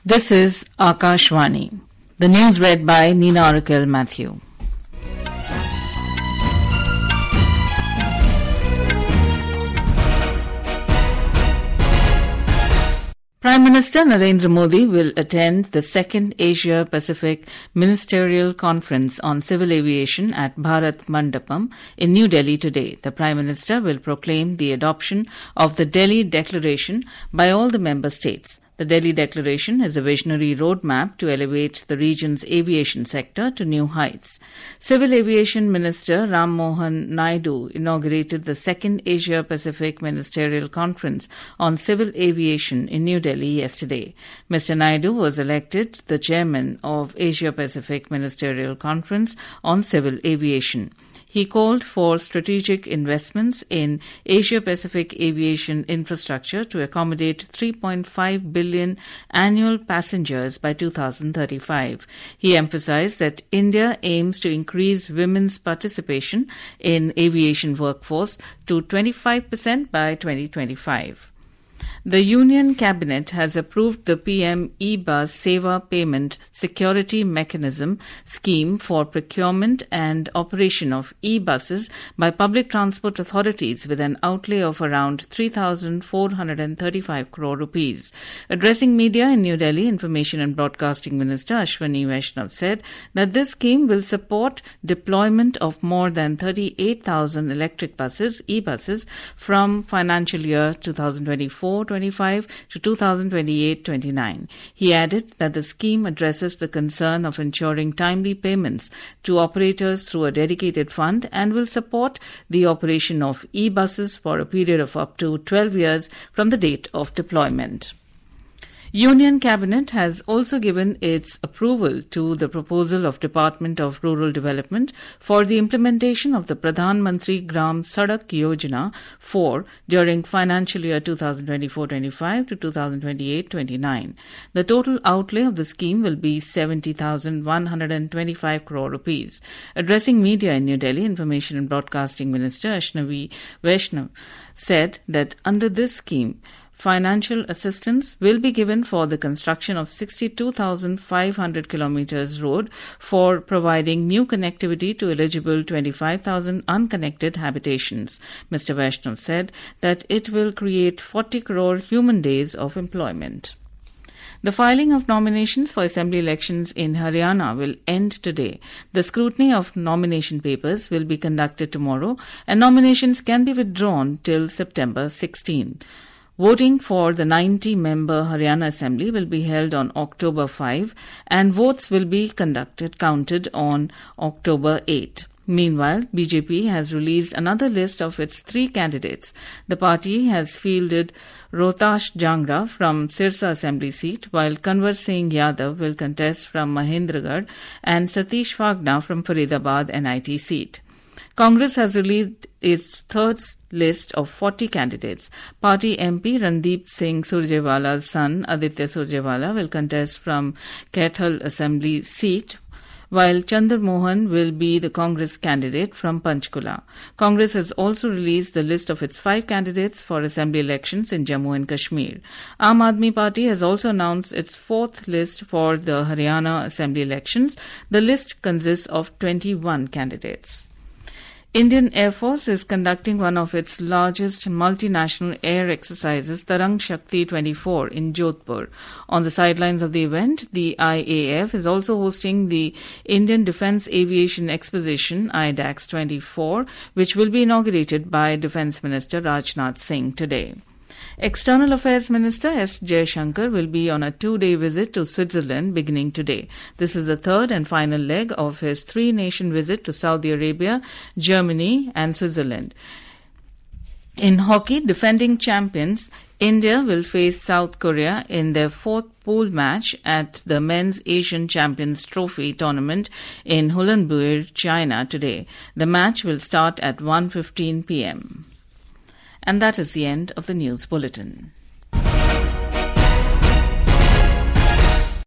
This is Akashvani. The news read by Nina Oracle Matthew. Prime Minister Narendra Modi will attend the second Asia-Pacific Ministerial Conference on Civil Aviation at Bharat Mandapam in New Delhi today. The Prime Minister will proclaim the adoption of the Delhi Declaration by all the member states. The Delhi Declaration is a visionary roadmap to elevate the region's aviation sector to new heights. Civil Aviation Minister Ram Mohan Naidu inaugurated the second Asia-Pacific Ministerial Conference on Civil Aviation in New Delhi yesterday. Mr. Naidu was elected the chairman of Asia-Pacific Ministerial Conference on Civil Aviation. He called for strategic investments in Asia-Pacific aviation infrastructure to accommodate 3.5 billion annual passengers by 2035. He emphasized that India aims to increase women's participation in aviation workforce to 25% by 2025. The Union Cabinet has approved the PM E-Bus Seva Payment Security Mechanism scheme for procurement and operation of e-buses by public transport authorities with an outlay of around 3,435 crore rupees. Addressing media in New Delhi, Information and Broadcasting Minister Ashwani Vaishnav said that this scheme will support deployment of more than 38,000 electric buses, e-buses, from financial year 2024-25 to 2028-29. He added that the scheme addresses the concern of ensuring timely payments to operators through a dedicated fund and will support the operation of e-buses for a period of up to 12 years from the date of deployment. Union Cabinet has also given its approval to the proposal of Department of Rural Development for the implementation of the Pradhan Mantri Gram Sadak Yojana 4 during financial year 2024-25 to 2028-29. The total outlay of the scheme will be 70,125 crore rupees. Addressing media in New Delhi, Information and Broadcasting Minister Ashwani Vaishnav said that under this scheme, financial assistance will be given for the construction of 62,500 kilometers road for providing new connectivity to eligible 25,000 unconnected habitations. Mr. Vaishnav said that it will create 40 crore human days of employment. The filing of nominations for assembly elections in Haryana will end today. The scrutiny of nomination papers will be conducted tomorrow, and nominations can be withdrawn till September 16. Voting for the 90-member Haryana Assembly will be held on October 5 and votes will be counted on October 8. Meanwhile, BJP has released another list of its 3 candidates. The party has fielded Rohtash Jangra from Sirsa Assembly seat, while Kanwar Singh Yadav will contest from Mahendragarh and Satish Phagna from Faridabad NIT seat. Congress has released its third list of 40 candidates. Party MP Randeep Singh Surjewala's son Aditya Surjewala will contest from Kaithal Assembly seat, while Chandra Mohan will be the Congress candidate from Panchkula. Congress has also released the list of its 5 candidates for assembly elections in Jammu and Kashmir. Aam Aadmi Party has also announced its 4th list for the Haryana assembly elections. The list consists of 21 candidates. Indian Air Force is conducting one of its largest multinational air exercises, Tarang Shakti 24, in Jodhpur. On the sidelines of the event, the IAF is also hosting the Indian Defence Aviation Exposition, IDAX 24, which will be inaugurated by Defence Minister Rajnath Singh today. External Affairs Minister S. Jaishankar will be on a 2-day visit to Switzerland beginning today. This is the third and final leg of his 3-nation visit to Saudi Arabia, Germany and Switzerland. In hockey, defending champions India will face South Korea in their 4th pool match at the Men's Asian Champions Trophy tournament in Ulaanbaatar, China today. The match will start at 1:15 p.m. And that is the end of the news bulletin.